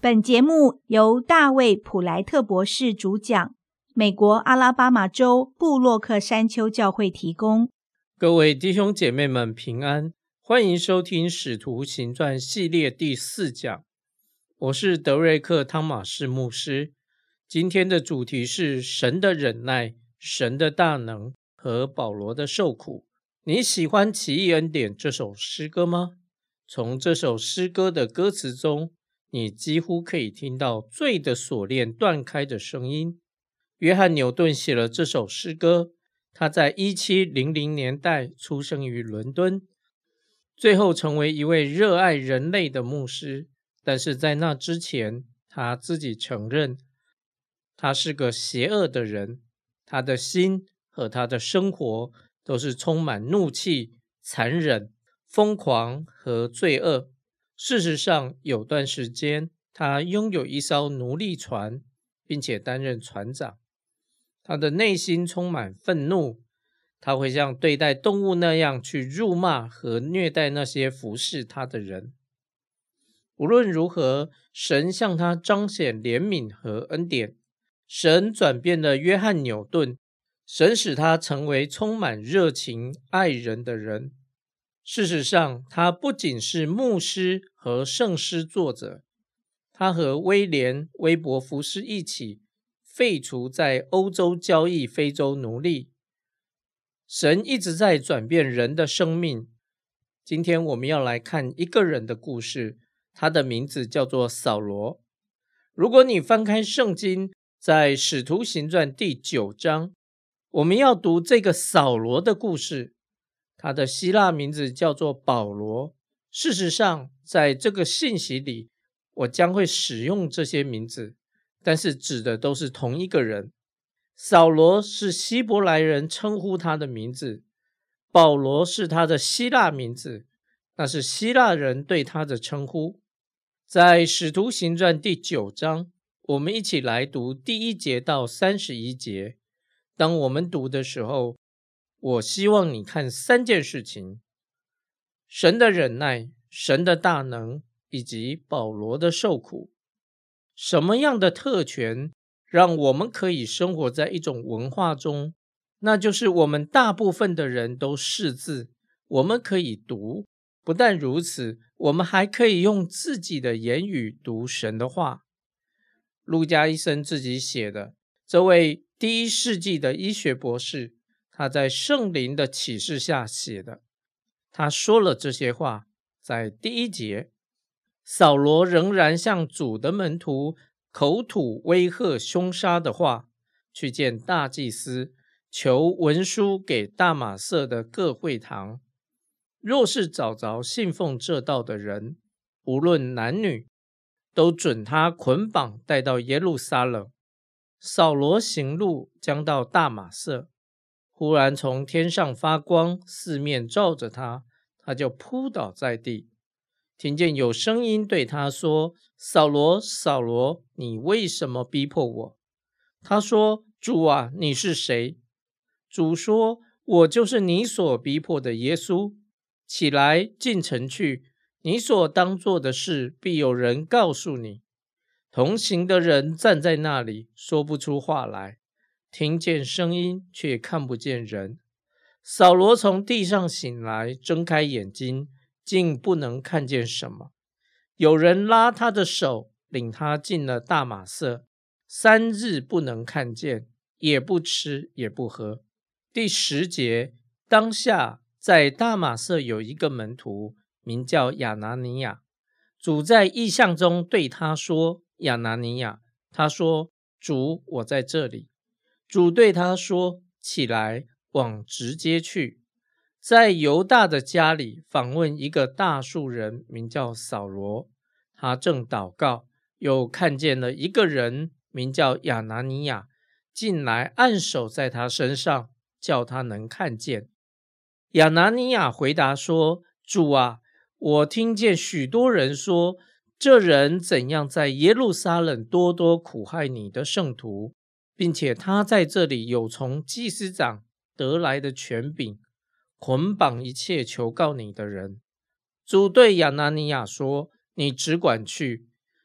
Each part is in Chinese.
本节目由大卫·普莱特博士主讲，美国阿拉巴马州布洛克山丘教会提供。 各位弟兄姐妹们平安，欢迎收听使徒行传系列第4讲。我是德瑞克·汤马士牧师。今天的主题是神的忍耐、神的大能和保罗的受苦。你喜欢奇异恩典这首诗歌吗？从这首诗歌的歌词中，你几乎可以听到罪的锁链断开的声音。约翰·牛顿写了这首诗歌，他在1700年代出生于伦敦，最后成为一位热爱人类的牧师。但是在那之前，他自己承认他是个邪恶的人，他的心和他的生活都是充满怒气、残忍、疯狂和罪恶。事实上，有段时间他拥有一艘奴隶船，并且担任船长。他的内心充满愤怒，他会像对待动物那样去辱骂和虐待那些服侍他的人。无论如何，神向他彰显怜悯和恩典。神转变了约翰·牛顿，神使他成为充满热情、爱人的人。事实上，他不仅是牧师和圣诗作者，他和威廉·威伯福斯一起废除在欧洲交易非洲奴隶。神一直在转变人的生命。今天我们要来看一个人的故事，他的名字叫做扫罗。如果你翻开圣经，在使徒行传第9章，我们要读这个扫罗的故事。他的希腊名字叫做保罗。事实上，在这个信息里，我将会使用这些名字，但是指的都是同一个人。扫罗是希伯来人称呼他的名字，保罗是他的希腊名字，那是希腊人对他的称呼。在使徒行传第9章，我们一起来读第1节到31节。当我们读的时候，我希望你看3件事情：神的忍耐、神的大能，以及保罗的受苦。什么样的特权让我们可以生活在一种文化中？那就是我们大部分的人都识字，我们可以读。不但如此，我们还可以用自己的言语读神的话。路加医生自己写的，这位第1世纪的医学博士，他在圣灵的启示下写的。他说了这些话，在第1节，扫罗仍然向主的门徒口吐威吓凶杀的话，去见大祭司，求文书给大马色的各会堂。若是找着信奉这道的人，无论男女，都准他捆绑带到耶路撒冷。扫罗行路将到大马色，忽然从天上发光，四面照着他，他就扑倒在地，听见有声音对他说：扫罗，扫罗，你为什么逼迫我？他说：主啊，你是谁？主说：我就是你所逼迫的耶稣。起来，进城去，你所当做的事必有人告诉你。同行的人站在那里，说不出话来，听见声音，却看不见人。扫罗从地上醒来，睁开眼睛，竟不能看见什么。有人拉他的手，领他进了大马色，3日不能看见，也不吃，也不喝。第10节，当下在大马色有一个门徒，名叫亚拿尼亚。主在异象中对他说：亚拿尼亚。他说：主，我在这里。主对他说：起来，往直街去，在犹大的家里访问一个大数人，名叫扫罗。他正祷告，又看见了一个人，名叫亚拿尼亚，进来按手在他身上，叫他能看见。亚拿尼亚回答说：主啊，我听见许多人说，这人怎样在耶路撒冷多多苦害你的圣徒，并且他在这里有从祭司长得来的权柄，捆绑一切求告你的人。主对亚拿尼亚说：你只管去，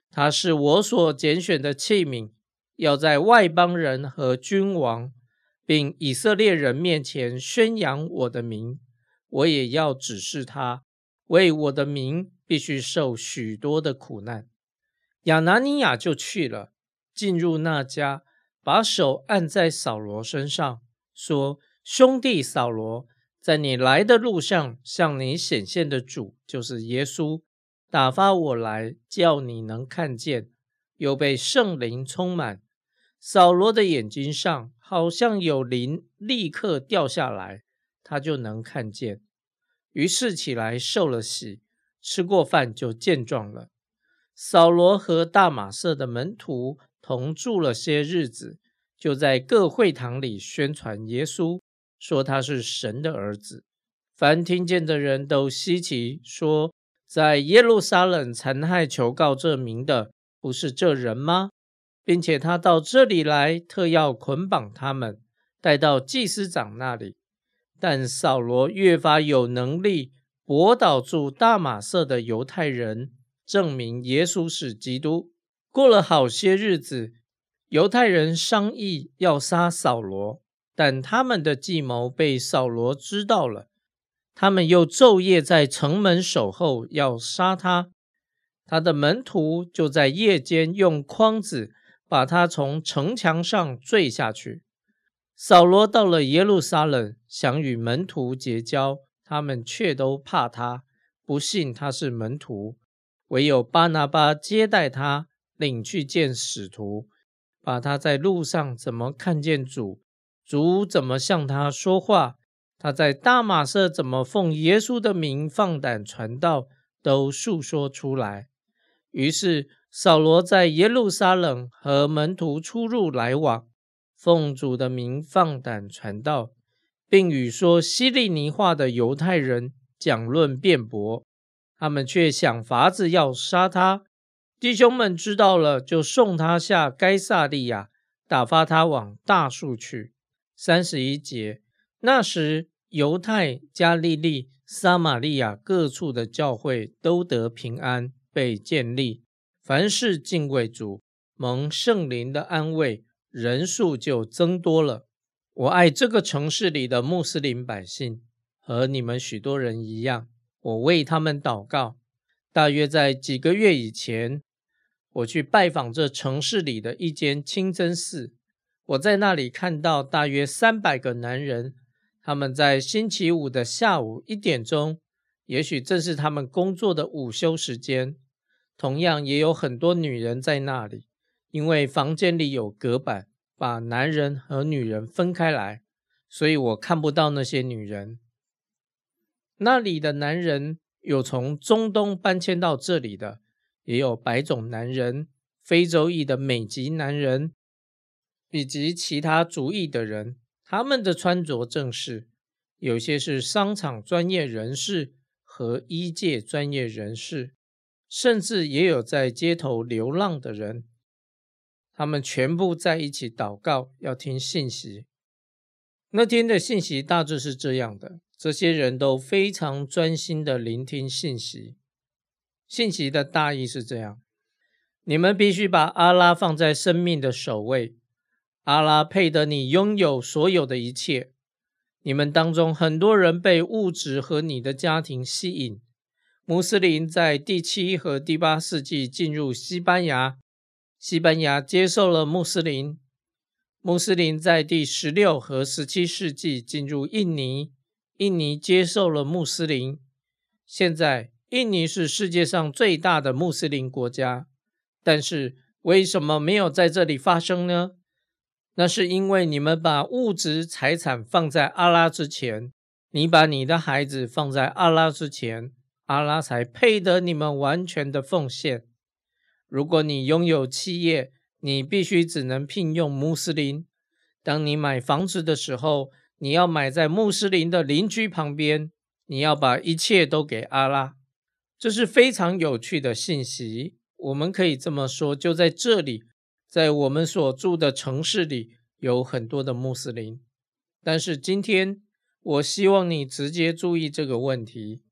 他是我所拣选的器皿，要在外邦人和君王并以色列人面前宣扬我的名。我也要指示他，为我的名必须受许多的苦难。亚拿尼亚就去了，进入那家，把手按在扫罗身上，说：兄弟扫罗，在你来的路上向你显现的主，就是耶稣，打发我来，叫你能看见。又被圣灵充满，扫罗的眼睛上好像有灵立刻掉下来，他就能看见。于是起来受了洗，吃过饭就健壮了。扫罗和大马色的门徒同住了些日子，就在各会堂里宣传耶稣，说他是神的儿子。凡听见的人都稀奇，说：在耶路撒冷残害求告这名的，不是这人吗？并且他到这里来，特要捆绑他们，带到祭司长那里。但扫罗越发有能力，驳倒住大马色的犹太人，证明耶稣是基督。过了好些日子，犹太人商议要杀扫罗，但他们的计谋被扫罗知道了。他们又昼夜在城门守候，要杀他。他的门徒就在夜间用筐子把他从城墙上坠下去。扫罗到了耶路撒冷，想与门徒结交，他们却都怕他，不信他是门徒。唯有巴拿巴接待他，领去见使徒，把他在路上怎么看见主，主怎么向他说话，他在大马色怎么奉耶稣的名放胆传道，都述说出来。于是扫罗在耶路撒冷和门徒出入来往，奉主的名放胆传道，并与说希利尼话的犹太人讲论辩驳。他们却想法子要杀他。弟兄们知道了，就送他下该撒利亚，打发他往大数去。31节，那时犹太、加利利、撒玛利亚各处的教会都得平安，被建立，凡事敬畏主，蒙圣灵的安慰，人数就增多了。我爱这个城市里的穆斯林百姓，和你们许多人一样，我为他们祷告。大约在几个月以前，我去拜访这城市里的一间清真寺。我在那里看到大约300个男人，他们在星期五的下午1点钟，也许正是他们工作的午休时间。同样也有很多女人在那里，因为房间里有隔板，把男人和女人分开来，所以我看不到那些女人。那里的男人有从中东搬迁到这里的，也有白种男人、非洲裔的美籍男人，以及其他族裔的人。他们的穿着正式，有些是商场专业人士和医界专业人士，甚至也有在街头流浪的人。他们全部在一起祷告，要听信息。那天的信息大致是这样的，这些人都非常专心的聆听信息。信息的大意是这样：你们必须把阿拉放在生命的首位，阿拉配得你拥有所有的一切。你们当中很多人被物质和你的家庭吸引。穆斯林在第7和第8世纪进入西班牙，西班牙接受了穆斯林。穆斯林在第16和17世纪进入印尼，印尼接受了穆斯林。现在印尼是世界上最大的穆斯林国家，但是为什么没有在这里发生呢？那是因为你们把物质财产放在阿拉之前，你把你的孩子放在阿拉之前，阿拉才配得你们完全的奉献。如果你拥有企业，你必须只能聘用穆斯林。当你买房子的时候，你要买在穆斯林的邻居旁边，你要把一切都给阿拉。这是非常有趣的信息。我们可以这么说，就在这里，在我们所住的城市里，有很多的穆斯林。但是今天，我希望你直接注意这个问题。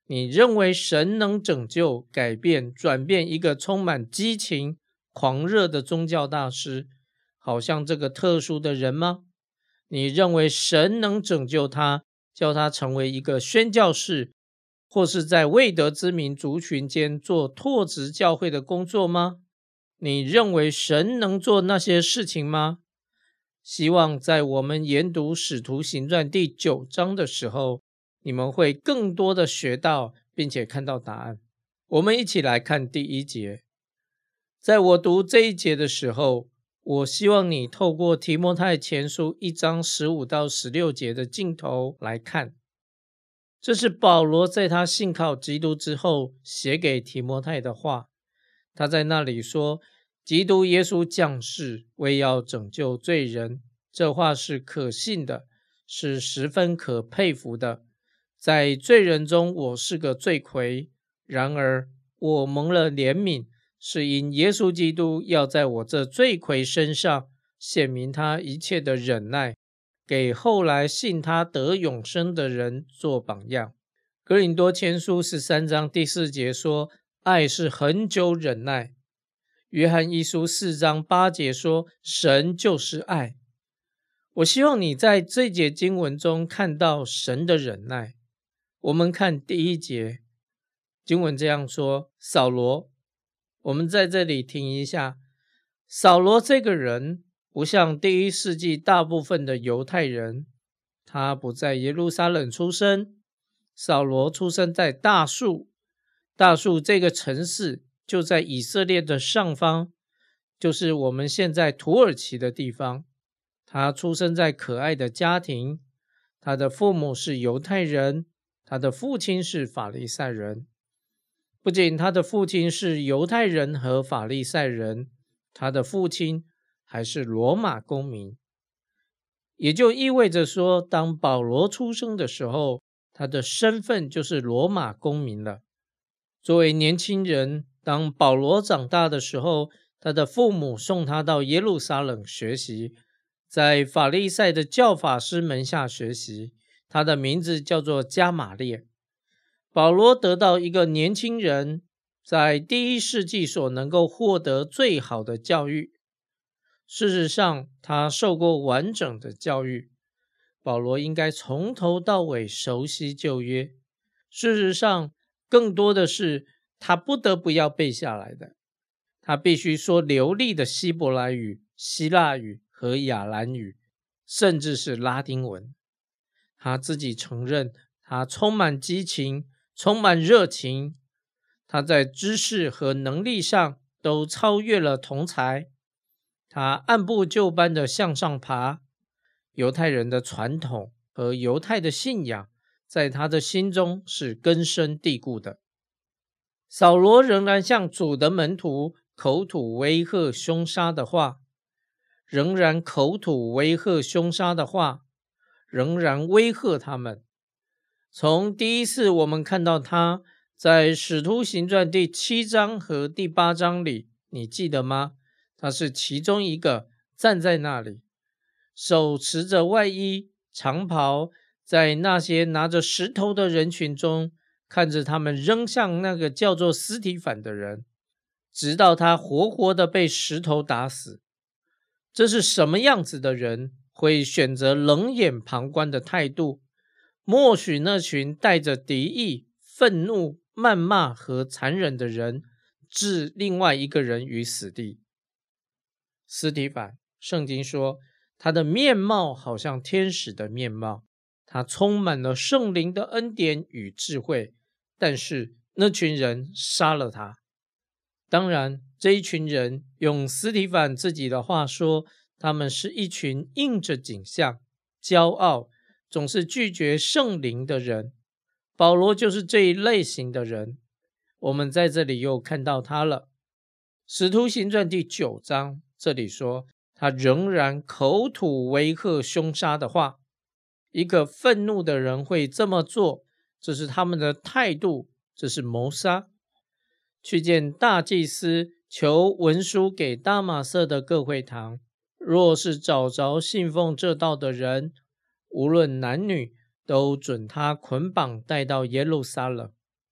你认为神能拯救、改变、转变一个充满激情、狂热的宗教大师，好像这个特殊的人吗？你认为神能拯救他，叫他成为一个宣教士，或是在未得之民族群间做拓殖教会的工作吗？你认为神能做那些事情吗？希望在我们研读使徒行传第9章的时候，你们会更多的学到并且看到答案。我们一起来看第1节。在我读这一节的时候，我希望你透过提摩太前书1章15到16节的镜头来看。这是保罗在他信靠基督之后写给提摩太的话。他在那里说，基督耶稣降世，为要拯救罪人。这话是可信的，是十分可佩服的。在罪人中，我是个罪魁，然而我蒙了怜悯，是因耶稣基督要在我这罪魁身上显明他一切的忍耐，给后来信他得永生的人做榜样。哥林多前书13章第4节说，爱是恒久忍耐。约翰一书4章8节说，神就是爱。我希望你在这节经文中看到神的忍耐。我们看第1节，经文这样说，扫罗，我们在这里停一下。扫罗这个人不像第1世纪大部分的犹太人，他不在耶路撒冷出生，扫罗出生在大数。大数这个城市就在以色列的上方，就是我们现在土耳其的地方。他出生在可爱的家庭，他的父母是犹太人，他的父亲是法利赛人。不仅他的父亲是犹太人和法利赛人，他的父亲还是罗马公民。也就意味着说，当保罗出生的时候，他的身份就是罗马公民了。作为年轻人，当保罗长大的时候，他的父母送他到耶路撒冷学习，在法利赛的教法师门下学习，他的名字叫做加玛列。保罗得到一个年轻人在第1世纪所能够获得最好的教育。事实上，他受过完整的教育。保罗应该从头到尾熟悉旧约。事实上，更多的是他不得不要背下来的。他必须说流利的希伯来语、希腊语和亚兰语，甚至是拉丁文。他自己承认，他充满激情，充满热情。他在知识和能力上都超越了同才。他按部就班地向上爬。犹太人的传统和犹太的信仰在他的心中是根深蒂固的。扫罗仍然向主的门徒口吐威吓凶杀的话，仍然威吓他们。从第1次我们看到他在使徒行传第7章和第8章里，你记得吗？他是其中一个站在那里，手持着外衣长袍，在那些拿着石头的人群中，看着他们扔向那个叫做司提反的人，直到他活活的被石头打死。这是什么样子的人会选择冷眼旁观的态度，默许那群带着敌意、愤怒、谩骂和残忍的人置另外一个人于死地？司提反，圣经说他的面貌好像天使的面貌，他充满了圣灵的恩典与智慧，但是那群人杀了他。当然，这一群人用司提反自己的话说，他们是一群应着景象、骄傲、总是拒绝圣灵的人。保罗就是这一类型的人。我们在这里又看到他了。使徒行传第9章这里说，他仍然口吐威吓凶杀的话。一个愤怒的人会这么做，这是他们的态度，这是谋杀。去见大祭司，求文书给大马色的各会堂，若是找着信奉这道的人，无论男女，都准他捆绑带到耶路撒冷。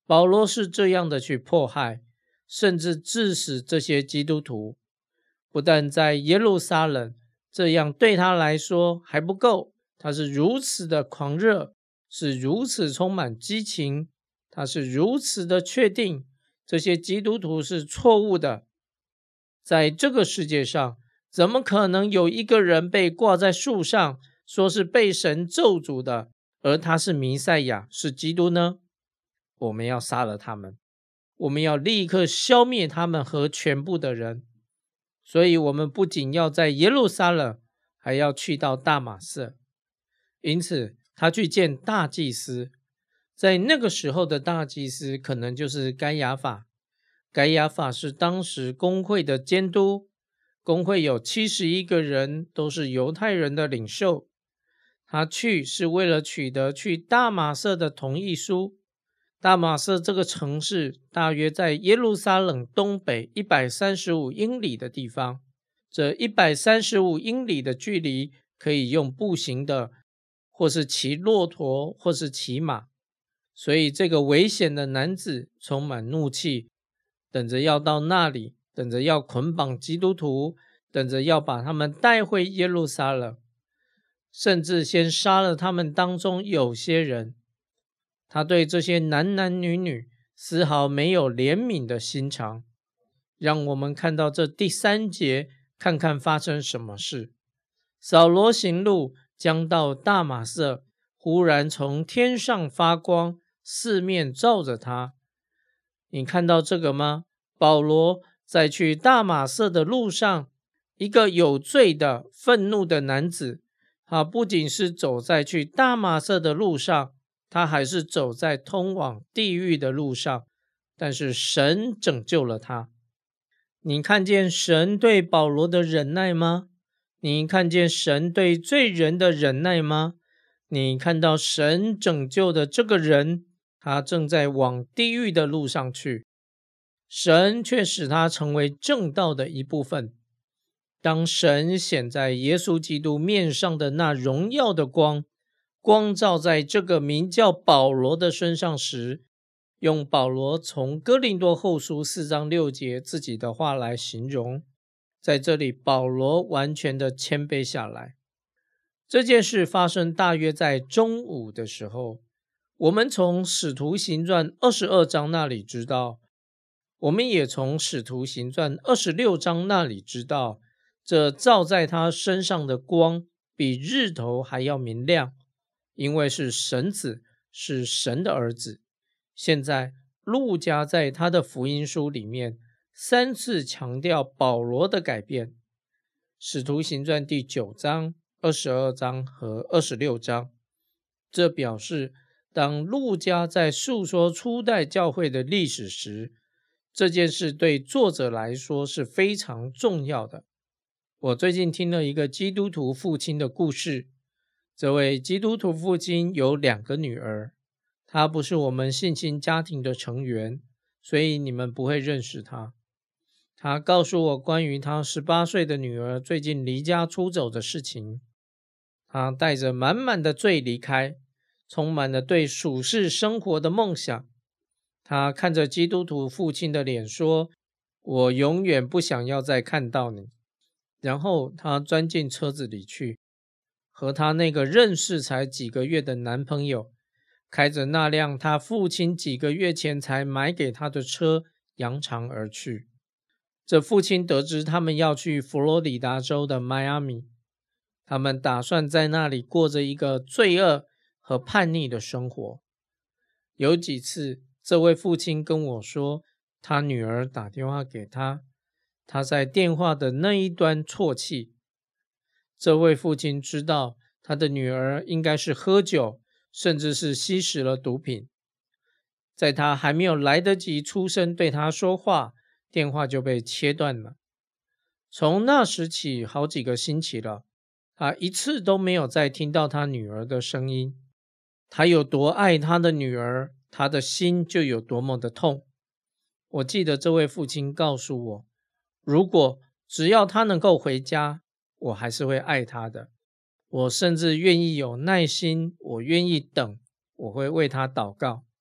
保罗是这样的去迫害，甚至致死这些基督徒。不但在耶路撒冷，这样对他来说还不够，他是如此的狂热，是如此充满激情，他是如此的确定这些基督徒是错误的。在这个世界上，怎么可能有一个人被挂在树上，说是被神咒诅的，而他是弥赛亚，是基督呢？我们要杀了他们，我们要立刻消灭他们和全部的人。所以我们不仅要在耶路撒冷，还要去到大马色。因此他去见大祭司，在那个时候的大祭司可能就是该亚法。该亚法是当时公会的监督，公会有71个人，都是犹太人的领袖。他去是为了取得去大马色的同意书。大马色这个城市大约在耶路撒冷东北135英里的地方，这135英里的距离可以用步行的，或是骑骆驼，或是骑马。所以这个危险的男子充满怒气，等着要到那里，等着要捆绑基督徒，等着要把他们带回耶路撒冷，甚至先杀了他们当中有些人。他对这些男男女女丝毫没有怜悯的心肠。让我们看到这第3节，看看发生什么事。扫罗行路，将到大马色，忽然从天上发光，四面照着他。你看到这个吗？保罗在去大马色的路上，一个有罪的愤怒的男子，他不仅是走在去大马色的路上，他还是走在通往地狱的路上，但是神拯救了他。你看见神对保罗的忍耐吗？你看见神对罪人的忍耐吗？你看到神拯救的这个人，他正在往地狱的路上去，神却使他成为正道的一部分。当神显在耶稣基督面上的那荣耀的光，光照在这个名叫保罗的身上时，用保罗从哥林多后书4章6节自己的话来形容，在这里保罗完全的谦卑下来。这件事发生大约在中午的时候，我们从使徒行传22章那里知道，我们也从使徒行传26章那里知道，这照在他身上的光比日头还要明亮，因为是神子，是神的儿子。现在路加在他的福音书里面3次强调保罗的改变，使徒行传第9章、22章和26章。这表示当路加在述说初代教会的历史时，这件事对作者来说是非常重要的。我最近听了一个基督徒父亲的故事，这位基督徒父亲有2个女儿，他不是我们信心家庭的成员，所以你们不会认识他。他告诉我关于他18岁的女儿最近离家出走的事情。他带着满满的罪离开，充满了对属世生活的梦想。他看着基督徒父亲的脸说，我永远不想要再看到你。然后他钻进车子里去，和他那个认识才几个月的男朋友，开着那辆他父亲几个月前才买给他的车扬长而去。这父亲得知他们要去佛罗里达州的迈阿密，他们打算在那里过着一个罪恶和叛逆的生活。有几次这位父亲跟我说，他女儿打电话给他，他在电话的那一端啜泣。这位父亲知道他的女儿应该是喝酒，甚至是吸食了毒品。在他还没有来得及出声对他说话，电话就被切断了。从那时起好几个星期了，他一次都没有再听到他女儿的声音。他有多爱他的女儿，他的心就有多么的痛。我记得这位父亲告诉我，如果只要他能够回家，我还是会爱他的。我甚至愿意有耐心，我愿意等，我会为他祷告。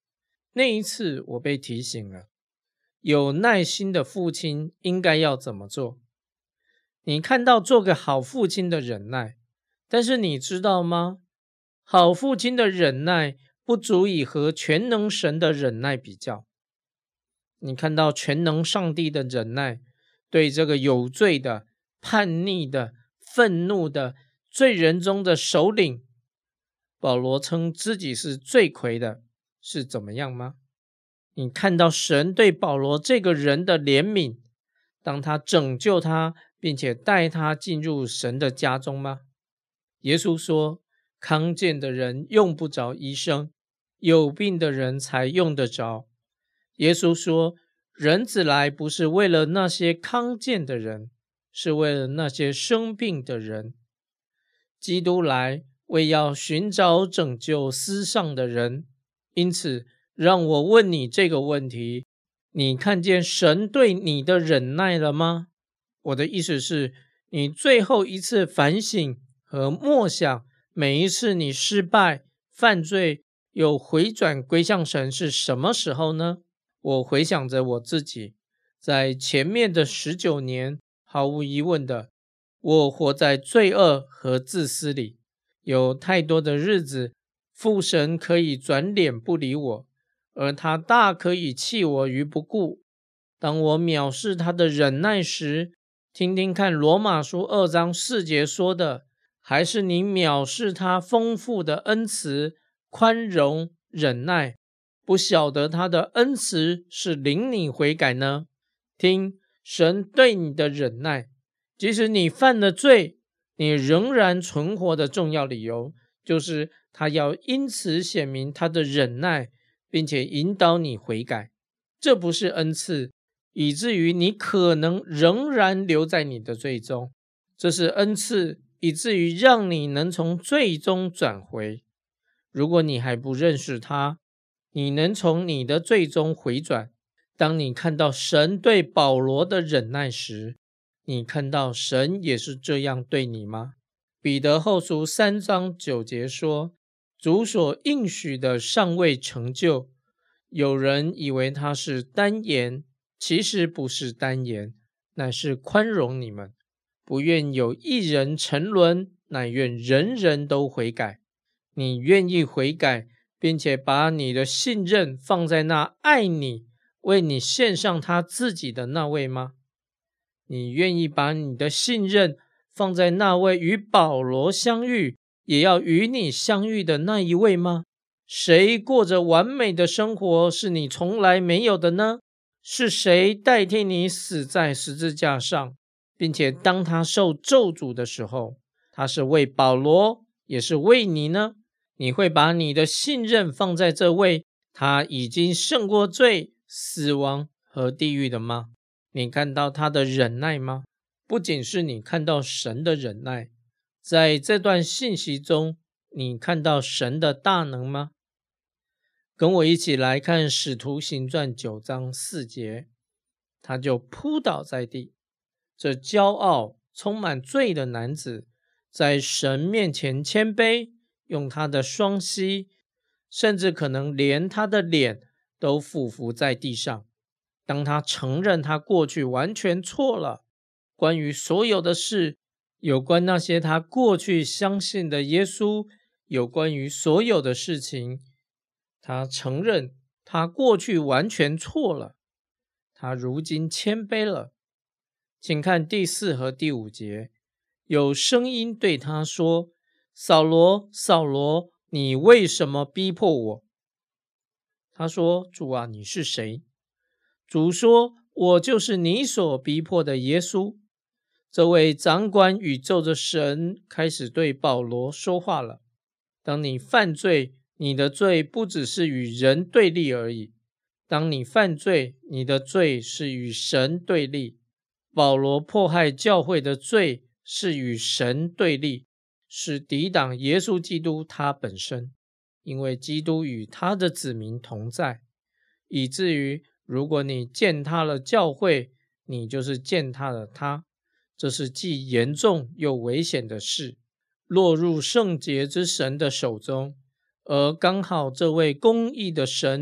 那一次我被提醒了，有耐心的父亲应该要怎么做。你看到做个好父亲的忍耐，但是你知道吗？好父亲的忍耐不足以和全能神的忍耐比较。你看到全能上帝的忍耐，对这个有罪的、叛逆的、愤怒的罪人中的首领，保罗称自己是罪魁的，是怎么样吗？你看到神对保罗这个人的怜悯，当他拯救他，并且带他进入神的家中吗？耶稣说，康健的人用不着医生，有病的人才用得着。耶稣说，人子来不是为了那些康健的人，是为了那些生病的人。基督来为要寻找拯救失丧的人。因此让我问你这个问题，你看见神对你的忍耐了吗？我的意思是，你最后一次反省和默想，每一次你失败、犯罪又回转归向神是什么时候呢？我回想着我自己，在前面的19年，毫无疑问的，我活在罪恶和自私里，有太多的日子，父神可以转脸不理我，而他大可以弃我于不顾。当我藐视他的忍耐时，听听看罗马书2章4节说的，还是你藐视他丰富的恩慈、宽容、忍耐，不晓得他的恩慈是领你悔改呢？听神对你的忍耐，即使你犯了罪，你仍然存活的重要理由，就是他要因此显明他的忍耐，并且引导你悔改。这不是恩赐，以至于你可能仍然留在你的罪中，这是恩赐，以至于让你能从罪中转回。如果你还不认识他，你能从你的罪中回转。当你看到神对保罗的忍耐时，你看到神也是这样对你吗？彼得后书3章9节说，主所应许的尚未成就，有人以为他是单言，其实不是单言，乃是宽容你们，不愿有一人沉沦，乃愿人人都悔改。你愿意悔改，并且把你的信任放在那爱你、为你献上他自己的那位吗？你愿意把你的信任放在那位与保罗相遇，也要与你相遇的那一位吗？谁过着完美的生活是你从来没有的呢？是谁代替你死在十字架上，并且当他受咒诅的时候，他是为保罗，也是为你呢？你会把你的信任放在这位他已经胜过罪、死亡和地狱的吗？你看到他的忍耐吗？不仅是你看到神的忍耐，在这段信息中，你看到神的大能吗？跟我一起来看使徒行传9章4节，他就扑倒在地。这骄傲、充满罪的男子，在神面前谦卑，用他的双膝，甚至可能连他的脸都俯伏在地上。当他承认他过去完全错了，关于所有的事，有关那些他过去相信的耶稣，有关于所有的事情，他承认他过去完全错了，他如今谦卑了。请看第4和第5节，有声音对他说，扫罗，扫罗，你为什么逼迫我？他说，主啊，你是谁？主说，我就是你所逼迫的耶稣。这位掌管宇宙的神开始对保罗说话了。当你犯罪，你的罪不只是与人对立而已。当你犯罪，你的罪是与神对立。保罗迫害教会的罪是与神对立，是抵挡耶稣基督他本身，因为基督与他的子民同在，以至于如果你践踏了教会，你就是践踏了他。这是既严重又危险的事，落入圣洁之神的手中，而刚好这位公义的神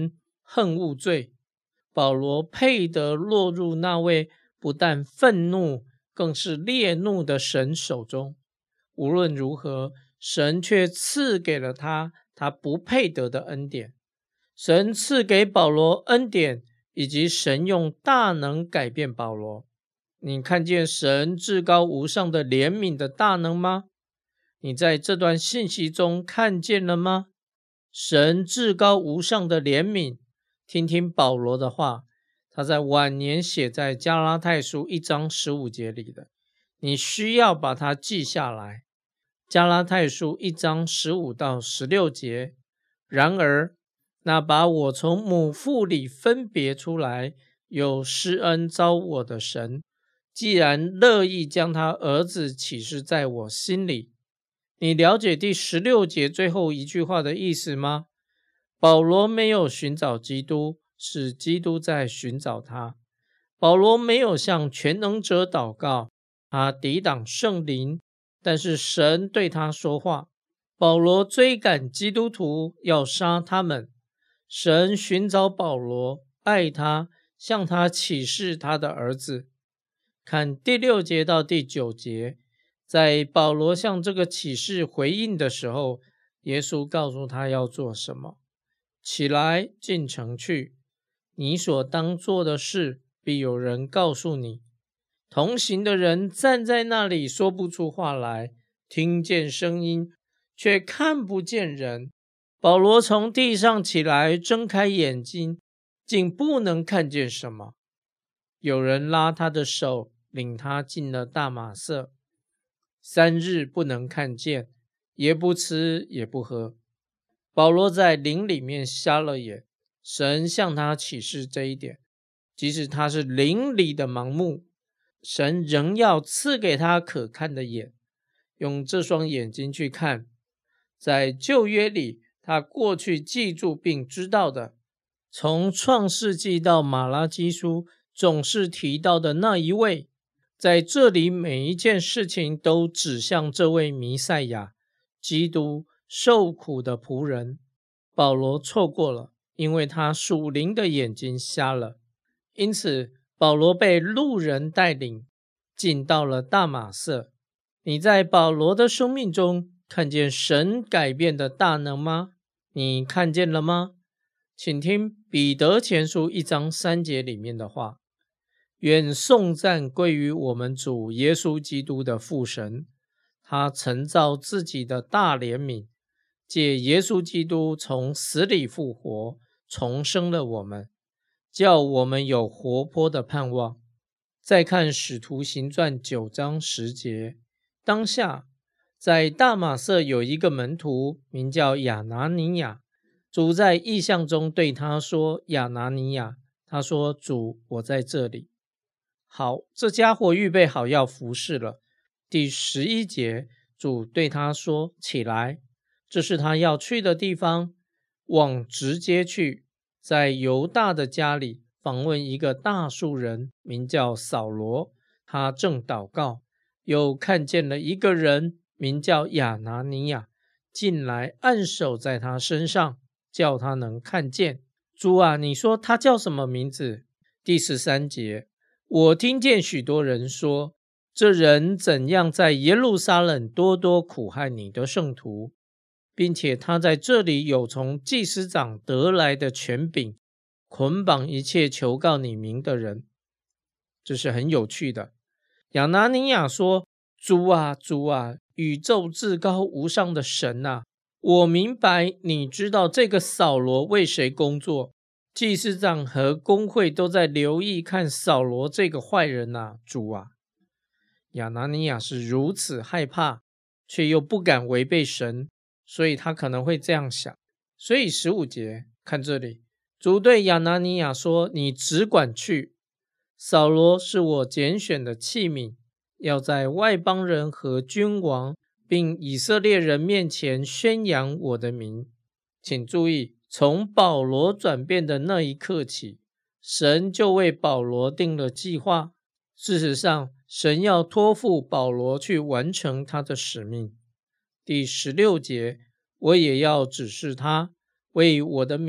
恨恶罪。保罗配得落入那位不但愤怒，更是烈怒的神手中。无论如何，神却赐给了他不配得的恩典。神赐给保罗恩典，以及神用大能改变保罗。你看见神至高无上的怜悯的大能吗？你在这段信息中看见了吗？神至高无上的怜悯。听听保罗的话，他在晚年写在加拉太书1章15节里的，你需要把它记下来。加拉太书1章15到16节，然而那把我从母腹里分别出来，有施恩召我的神，既然乐意将他儿子启示在我心里。你了解第16节最后一句话的意思吗？保罗没有寻找基督，是基督在寻找他。保罗没有向全能者祷告，他抵挡圣灵，但是神对他说话。保罗追赶基督徒，要杀他们。神寻找保罗，爱他，向他启示他的儿子。看第6节到第9节，在保罗向这个启示回应的时候，耶稣告诉他要做什么。起来，进城去，你所当做的事，必有人告诉你。同行的人站在那里，说不出话来，听见声音，却看不见人。保罗从地上起来，睁开眼睛，竟不能看见什么。有人拉他的手，领他进了大马色。3日不能看见，也不吃也不喝。保罗在灵里面瞎了眼，神向他启示这一点。即使他是灵里的盲目，神仍要赐给他可看的眼，用这双眼睛去看。在旧约里，他过去记住并知道的，从创世纪到马拉基书总是提到的那一位，在这里每一件事情都指向这位弥赛亚，基督受苦的仆人。保罗错过了，因为他属灵的眼睛瞎了。因此保罗被路人带领进到了大马色。你在保罗的生命中看见神改变的大能吗？你看见了吗？请听彼得前书1章3节里面的话：愿颂赞归于我们主耶稣基督的父神，他曾照自己的大怜悯，借耶稣基督从死里复活，重生了我们，叫我们有活泼的盼望。再看使徒行传9章10节，当下在大马色有一个门徒，名叫亚拿尼亚。主在异象中对他说：亚拿尼亚。他说：主，我在这里。好，这家伙预备好要服侍了。第11节，主对他说：起来，这是他要去的地方，往直街去，在犹大的家里访问一个大数人，名叫扫罗。他正祷告，又看见了一个人，名叫亚拿尼亚，进来按手在他身上，叫他能看见。主啊，你说他叫什么名字？第13节，我听见许多人说，这人怎样在耶路撒冷多多苦害你的圣徒，并且他在这里有从祭司长得来的权柄，捆绑一切求告你名的人。这是很有趣的。亚拿尼亚说：主啊，主啊，宇宙至高无上的神啊，我明白你知道这个扫罗为谁工作，祭司长和公会都在留意看扫罗这个坏人啊，主啊。亚拿尼亚是如此害怕，却又不敢违背神，所以他可能会这样想。所以15节，看这里，主对亚拿尼亚说：你只管去，扫罗是我拣选的器皿，要在外邦人和君王并以色列人面前宣扬我的名。请注意，从保罗转变的那一刻起，神就为保罗定了计划。事实上，神要托付保罗去完成他的使命。第16节，我也要指示他，为我的名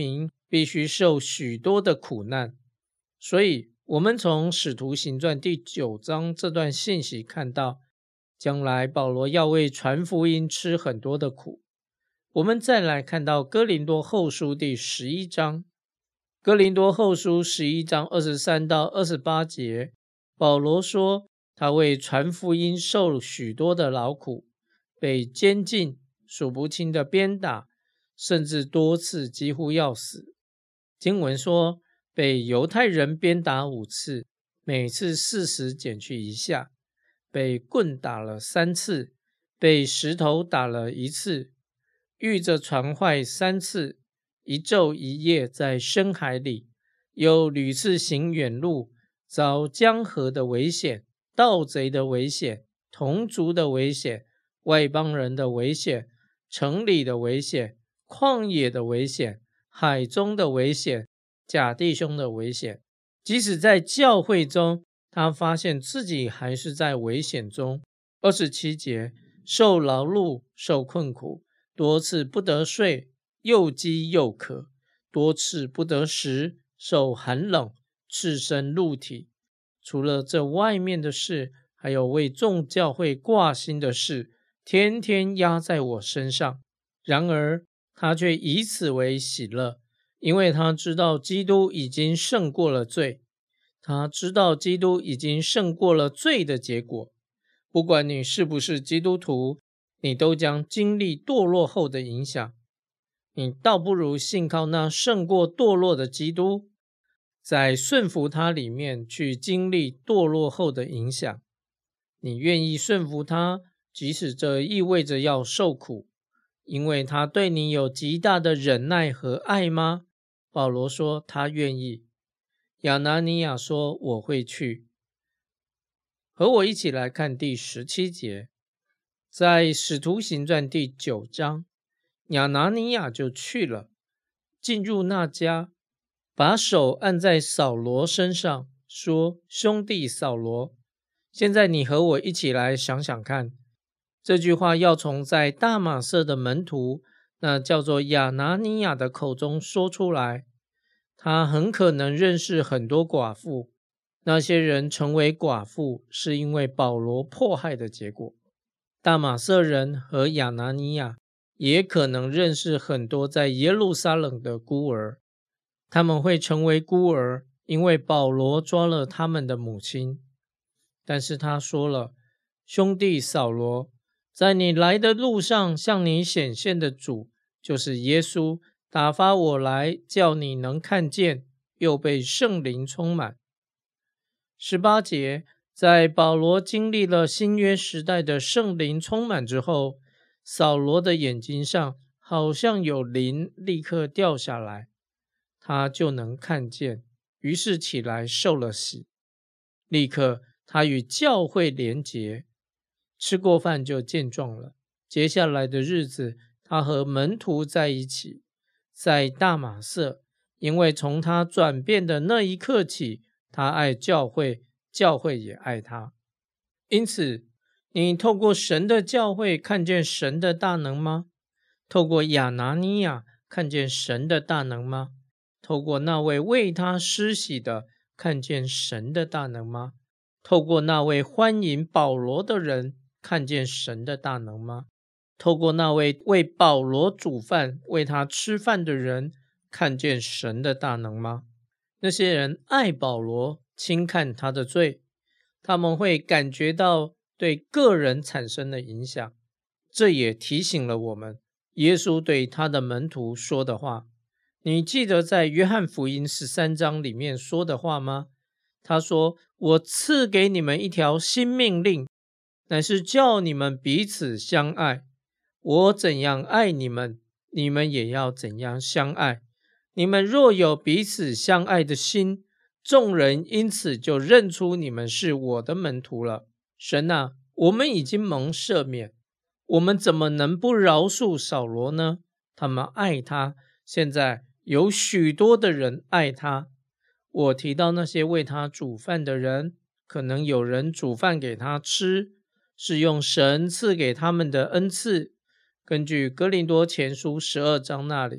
必须受许多的苦难。所以我们从使徒行传第9章这段信息看到，将来保罗要为传福音吃很多的苦。我们再来看到哥林多后书第11章，哥林多后书11章23到28节，保罗说他为传福音受许多的劳苦，被监禁，数不清的鞭打，甚至多次几乎要死。经文说被犹太人鞭打5次，每次40减去1下，被棍打了3次，被石头打了1次，遇着船坏3次，一昼一夜在深海里，又屡次行远路，遭江河的危险，盗贼的危险，同族的危险，外邦人的危险，城里的危险，旷野的危险，海中的危险，假弟兄的危险。即使在教会中，他发现自己还是在危险中。27节，受劳碌，受困苦，多次不得睡，又饥又渴，多次不得食，受寒冷，赤身露体。除了这外面的事，还有为众教会挂心的事，天天压在我身上。然而他却以此为喜乐，因为他知道基督已经胜过了罪。他知道基督已经胜过了罪的结果。不管你是不是基督徒，你都将经历堕落后的影响。你倒不如信靠那胜过堕落的基督，在顺服他里面去经历堕落后的影响。你愿意顺服他，即使这意味着要受苦，因为他对你有极大的忍耐和爱吗？保罗说他愿意。亚拿尼亚说我会去。和我一起来看第17节，在使徒行传第9章，亚拿尼亚就去了，进入那家，把手按在扫罗身上，说：兄弟扫罗，现在你和我一起来想想看，这句话要从在大马色的门徒，那叫做亚拿尼亚的口中说出来。他很可能认识很多寡妇，那些人成为寡妇是因为保罗迫害的结果。大马色人和亚拿尼亚也可能认识很多在耶路撒冷的孤儿，他们会成为孤儿，因为保罗抓了他们的母亲。但是他说了，兄弟扫罗，在你来的路上向你显现的主，就是耶稣，打发我来，叫你能看见，又被圣灵充满。18节，在保罗经历了新约时代的圣灵充满之后，扫罗的眼睛上好像有灵立刻掉下来，他就能看见，于是起来受了洗。立刻他与教会连结，吃过饭就健壮了。接下来的日子，他和门徒在一起，在大马色，因为从他转变的那一刻起，他爱教会，教会也爱他。因此，你透过神的教会看见神的大能吗？透过亚拿尼亚看见神的大能吗？透过那位为他施洗的看见神的大能吗？透过那位欢迎保罗的人看见神的大能吗？透过那位为保罗煮饭为他吃饭的人看见神的大能吗？那些人爱保罗，轻看他的罪，他们会感觉到对个人产生的影响。这也提醒了我们耶稣对他的门徒说的话。你记得在约翰福音13章里面说的话吗？他说，我赐给你们一条新命令，乃是叫你们彼此相爱。我怎样爱你们，你们也要怎样相爱。你们若有彼此相爱的心，众人因此就认出你们是我的门徒了。神啊，我们已经蒙赦免，我们怎么能不饶恕扫罗呢？他们爱他，现在有许多的人爱他。我提到那些为他煮饭的人，可能有人煮饭给他吃，是用神赐给他们的恩赐。根据哥林多前书12章那里，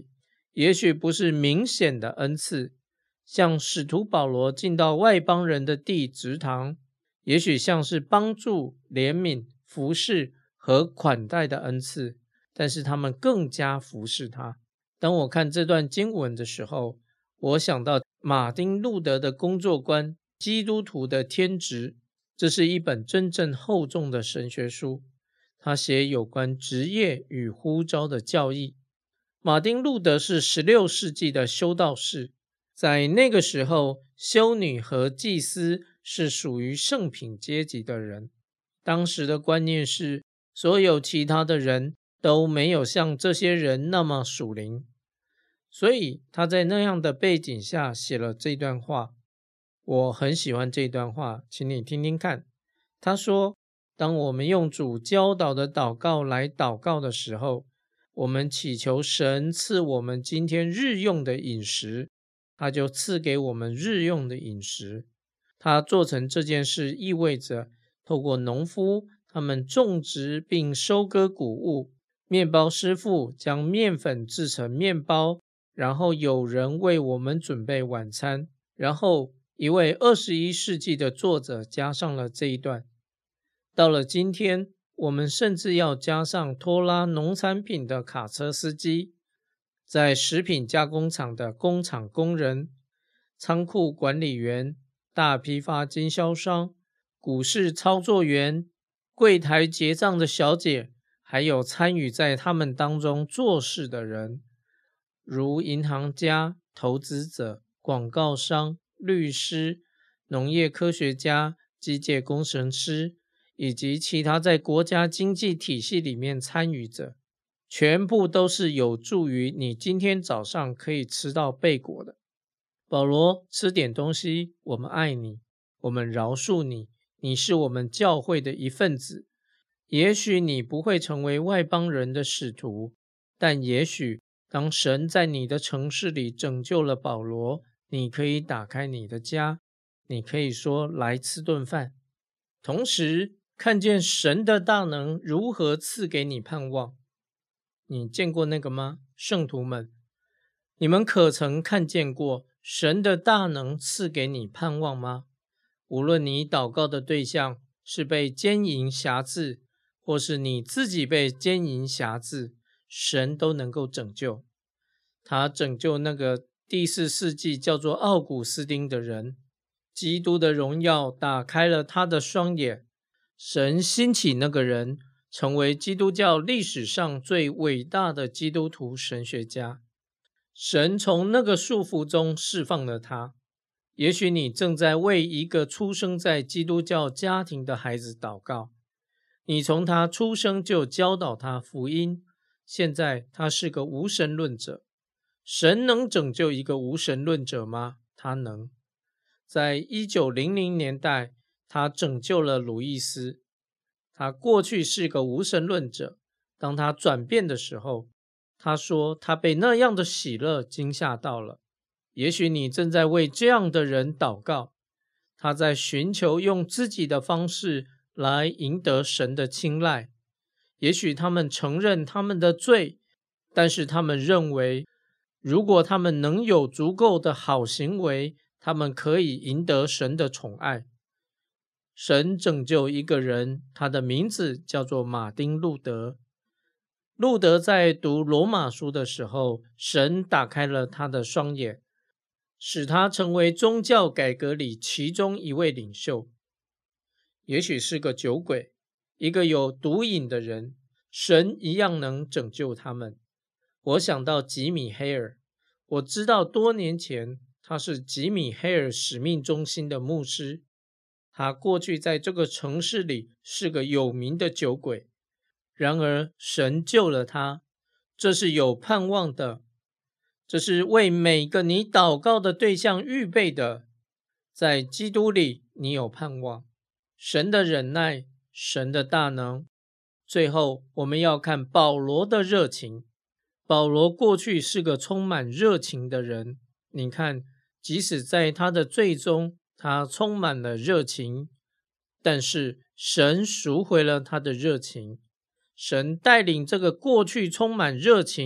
也许不是明显的恩赐，像使徒保罗进到外邦人的地植堂，也许像是帮助、怜悯、服侍和款待的恩赐，但是他们更加服侍他。当我看这段经文的时候，我想到马丁·路德的工作观《基督徒的天职》，这是一本真正厚重的神学书，他写有关职业与呼召的教义。马丁·路德是16世纪的修道士，在那个时候，修女和祭司是属于圣品阶级的人。当时的观念是，所有其他的人都没有像这些人那么属灵。所以他在那样的背景下写了这段话。我很喜欢这段话，请你听听看。他说，当我们用主教导的祷告来祷告的时候，我们祈求神赐我们今天日用的饮食，他就赐给我们日用的饮食。他做成这件事意味着透过农夫他们种植并收割谷物，面包师傅将面粉制成面包，然后有人为我们准备晚餐，然后一位21世纪的作者加上了这一段。到了今天，我们甚至要加上拖拉农产品的卡车司机，在食品加工厂的工厂工人、仓库管理员、大批发经销商、股市操作员、柜台结账的小姐，还有参与在他们当中做事的人，如银行家、投资者、广告商、律师、农业科学家、机械工程师，以及其他在国家经济体系里面参与者，全部都是有助于你今天早上可以吃到贝果的。保罗，吃点东西，我们爱你，我们饶恕你，你是我们教会的一份子。也许你不会成为外邦人的使徒，但也许当神在你的城市里拯救了保罗，你可以打开你的家，你可以说来吃顿饭，同时看见神的大能如何赐给你盼望。你见过那个吗？圣徒们，你们可曾看见过神的大能赐给你盼望吗？无论你祷告的对象是被奸淫辖制，或是你自己被奸淫辖制，神都能够拯救。他拯救那个第4世纪叫做奥古斯丁的人，基督的荣耀打开了他的双眼，神兴起那个人，成为基督教历史上最伟大的基督徒神学家。神从那个束缚中释放了他。也许你正在为一个出生在基督教家庭的孩子祷告，你从他出生就教导他福音，现在他是个无神论者。神能拯救一个无神论者吗？他能。在1900年代，他拯救了鲁易斯。他过去是个无神论者，当他转变的时候，他说他被那样的喜乐惊吓到了。也许你正在为这样的人祷告，他在寻求用自己的方式来赢得神的青睐。也许他们承认他们的罪，但是他们认为，如果他们能有足够的好行为，他们可以赢得神的宠爱。神拯救一个人，他的名字叫做马丁·路德。路德在读罗马书的时候，神打开了他的双眼，使他成为宗教改革里其中一位领袖。也许是个酒鬼，一个有毒瘾的人，神一样能拯救他们。我想到吉米·黑尔，我知道多年前他是吉米·黑尔使命中心的牧师。他过去在这个城市里是个有名的酒鬼，然而神救了他，这是有盼望的，这是为每个你祷告的对象预备的。在基督里你有盼望，神的忍耐，神的大能。最后我们要看保罗的热情。保罗过去是个充满热情的人，你看，即使在他的罪中，他充满了热情，但是神赎回了他的热情。神带领这个过去充满热情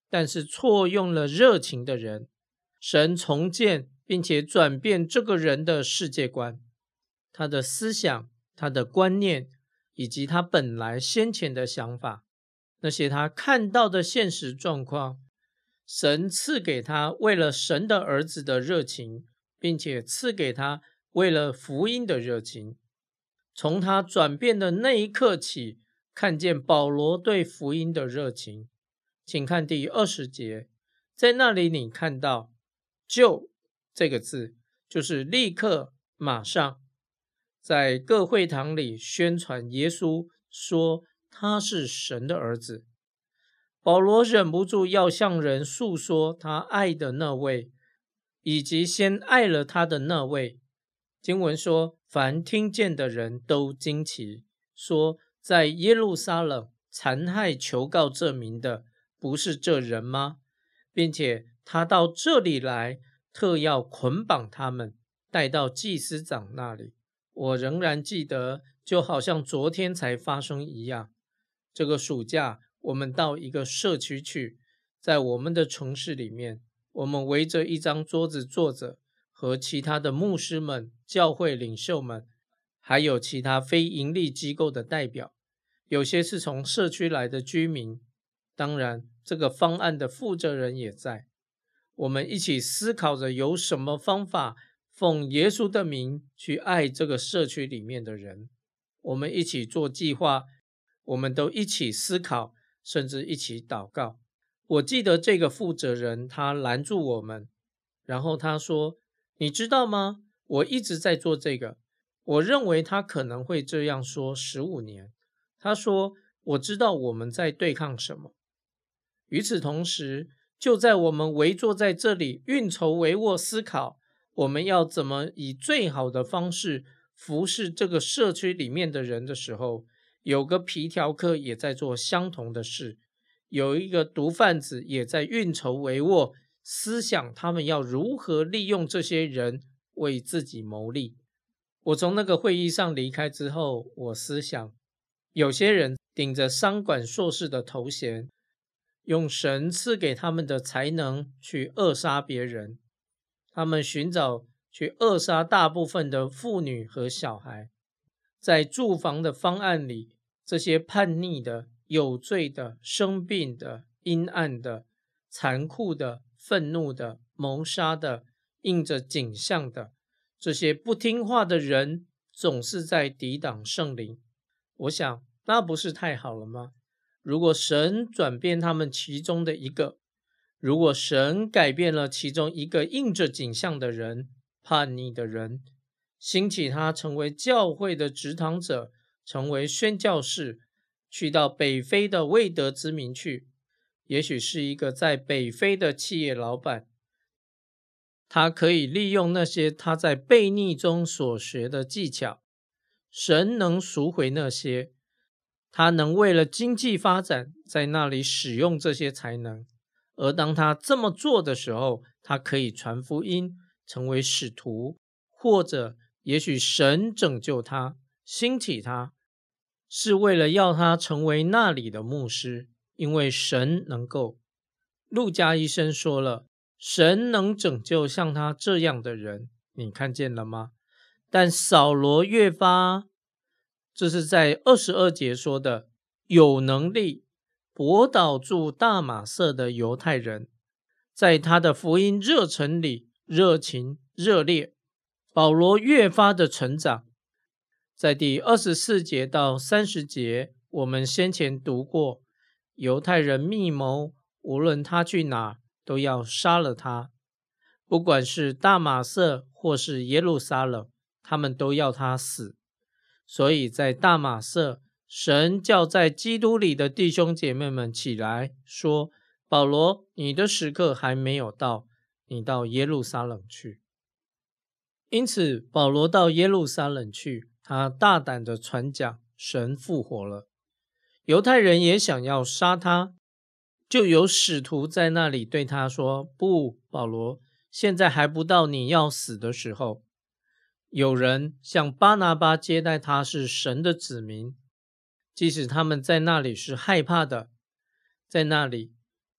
但是错用了热情的人，神重建并且转变这个人的世界观，他的思想，他的观念，以及他本来先前的想法，那些他看到的现实状况，神赐给他为了神的儿子的热情，并且赐给他为了福音的热情。从他转变的那一刻起，看见保罗对福音的热情。请看第20节，在那里你看到就这个字，就是立刻马上，在各会堂里宣传耶稣，说他是神的儿子。保罗忍不住要向人诉说他爱的那位，以及先爱了他的那位。经文说，凡听见的人都惊奇，说在耶路撒冷残害求告这名的，不是这人吗？并且他到这里来，特要捆绑他们，带到祭司长那里。我仍然记得，就好像昨天才发生一样。这个暑假，我们到一个社区去，在我们的城市里面，我们围着一张桌子坐着，和其他的牧师们、教会领袖们，还有其他非营利机构的代表，有些是从社区来的居民，当然这个方案的负责人也在。我们一起思考着有什么方法奉耶稣的名去爱这个社区里面的人。我们一起做计划，我们都一起思考，甚至一起祷告。我记得这个负责人他拦住我们，然后他说，你知道吗？我一直在做这个，我认为他可能会这样说15年。他说，我知道我们在对抗什么。与此同时，就在我们围坐在这里运筹帷幄思考，我们要怎么以最好的方式服侍这个社区里面的人的时候，有个皮条客也在做相同的事，有一个毒贩子也在运筹帷幄，思想他们要如何利用这些人为自己谋利。我从那个会议上离开之后，我思想，有些人顶着商管硕士的头衔，用神赐给他们的才能去扼杀别人，他们寻找去扼杀大部分的妇女和小孩。在住房的方案里，这些叛逆的、有罪的、生病的、阴暗的、残酷的、愤怒的、谋杀的、印着景象的，这些不听话的人总是在抵挡圣灵。我想，那不是太好了吗？如果神转变他们其中的一个，如果神改变了其中一个印着景象的人、叛逆的人，兴起他成为教会的执堂者，成为宣教士，去到北非的未得之民去，也许是一个在北非的企业老板，他可以利用那些他在悖逆中所学的技巧，神能赎回那些，他能为了经济发展在那里使用这些才能，而当他这么做的时候，他可以传福音，成为使徒，或者也许神拯救他，兴起他，是为了要他成为那里的牧师，因为神能够。路加医生说了，神能拯救像他这样的人，你看见了吗？但扫罗越发，这是在22节说的，有能力驳倒住大马色的犹太人，在他的福音热忱里热情热烈。保罗越发的成长，在第24节到30节，我们先前读过，犹太人密谋，无论他去哪，都要杀了他，不管是大马色或是耶路撒冷，他们都要他死。所以在大马色，神叫在基督里的弟兄姐妹们起来，说，保罗，你的时刻还没有到，你到耶路撒冷去。因此保罗到耶路撒冷去，他大胆的传讲神复活了。犹太人也想要杀他，就有使徒在那里对他说，不，保罗，现在还不到你要死的时候。有人向巴拿巴接待他是神的子民，即使他们在那里是害怕的，在那里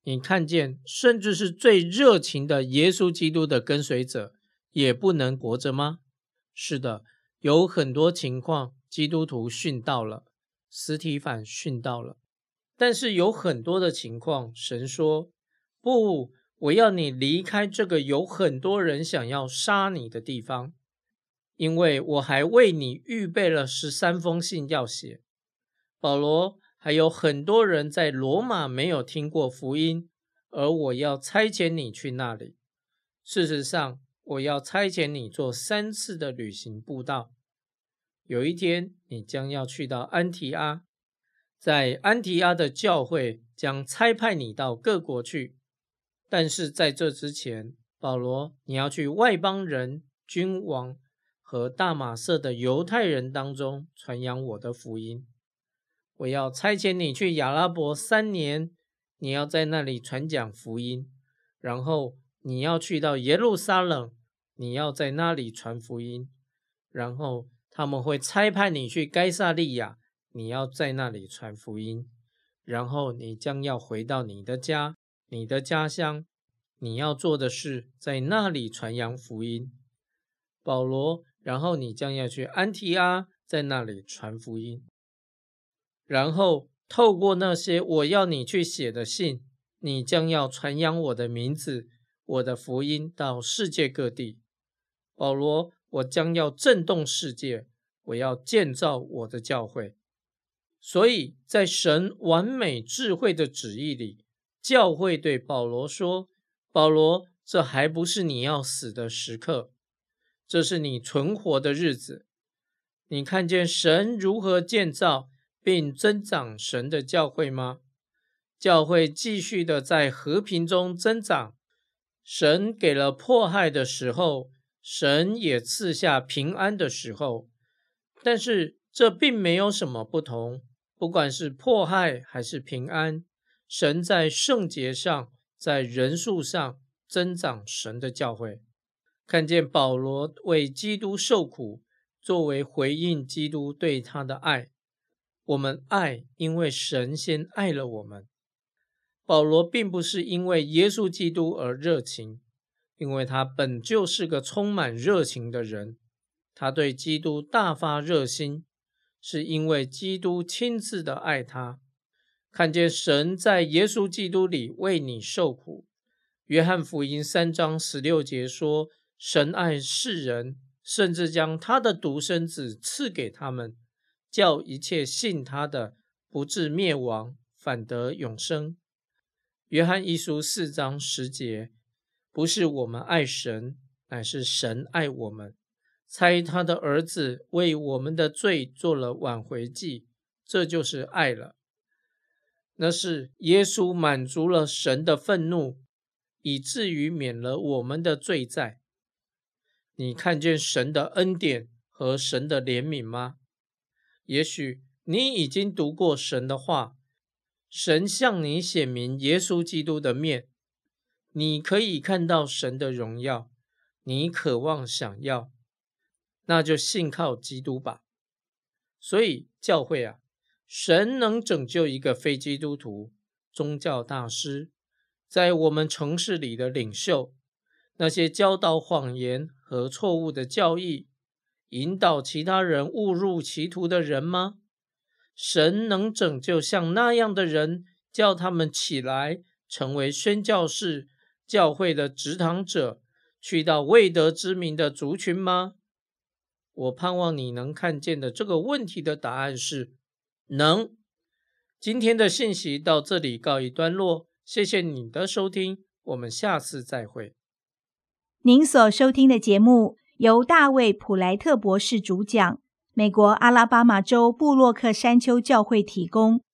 你看见甚至是最热情的耶稣基督的跟随者也不能活着吗？是的，有很多情况基督徒殉道了，司提反殉道了，但是有很多的情况神说，不，我要你离开这个有很多人想要杀你的地方，因为我还为你预备了13封信要写。保罗还有很多人在罗马没有听过福音，而我要差遣你去那里。事实上，我要差遣你做3次的旅行布道。有一天，你将要去到安提阿，在安提阿的教会将差派你到各国去。但是在这之前，保罗，你要去外邦人、君王和大马色的犹太人当中传扬我的福音。我要差遣你去亚拉伯3年，你要在那里传讲福音，然后你要去到耶路撒冷，你要在那里传福音，然后他们会差派你去该撒利亚，你要在那里传福音，然后你将要回到你的家，你的家乡，你要做的是在那里传扬福音。保罗，然后你将要去安提阿，在那里传福音。然后透过那些我要你去写的信，你将要传扬我的名字，我的福音到世界各地。保罗，我将要震动世界，我要建造我的教会。所以在神完美智慧的旨意里，教会对保罗说，保罗，这还不是你要死的时刻，这是你存活的日子。你看见神如何建造并增长神的教会吗？教会继续的在和平中增长。神给了迫害的时候，神也赐下平安的时候，但是这并没有什么不同。不管是迫害还是平安，神在圣洁上，在人数上增长神的教会。看见保罗为基督受苦，作为回应基督对他的爱。我们爱，因为神先爱了我们。保罗并不是因为耶稣基督而热情，因为他本就是个充满热情的人。他对基督大发热心，是因为基督亲自的爱他。看见神在耶稣基督里为你受苦。约翰福音3章16节说，神爱世人，甚至将他的独生子赐给他们，叫一切信他的不至灭亡，反得永生。约翰一书4章10节，不是我们爱神，乃是神爱我们，差他的儿子为我们的罪做了挽回祭，这就是爱了。那是耶稣满足了神的愤怒，以至于免了我们的罪债。你看见神的恩典和神的怜悯吗？也许你已经读过神的话，神向你显明耶稣基督的面，你可以看到神的荣耀，你渴望想要，那就信靠基督吧。所以教会啊，神能拯救一个非基督徒、宗教大师，在我们城市里的领袖，那些教导谎言和错误的教义，引导其他人误入歧途的人吗？神能拯救像那样的人，叫他们起来，成为宣教士、教会的植堂者，去到未得之名的族群吗？我盼望你能看见的这个问题的答案是能。今天的信息到这里告一段落，谢谢你的收听，我们下次再会。 您所收听的节目由大卫·普莱特博士主讲，美国阿拉巴马州布洛克山丘教会提供。